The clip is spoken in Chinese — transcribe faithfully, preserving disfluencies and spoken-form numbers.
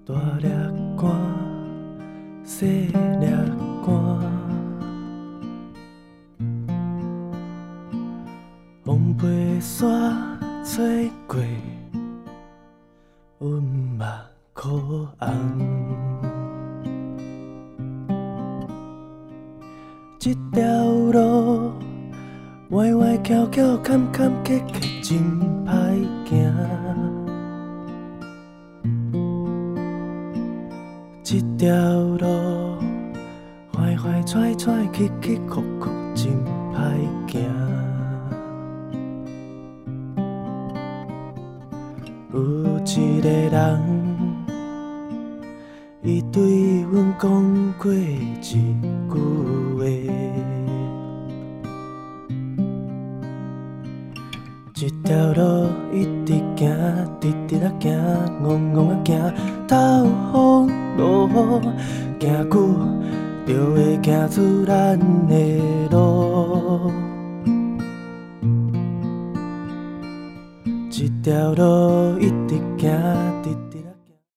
大粒汗，细粒汗，往背山吹过，阮目苦红。这条路歪歪翘翘、坎坎坷坷，真歹行。这条路坏坏拽拽、曲曲曲曲，真歹行。有一个人，伊对阮讲过一句话。这条路一直行，直直啊行，戆戆啊行，透风落雨，行久就会行出咱的路。这条路一直行，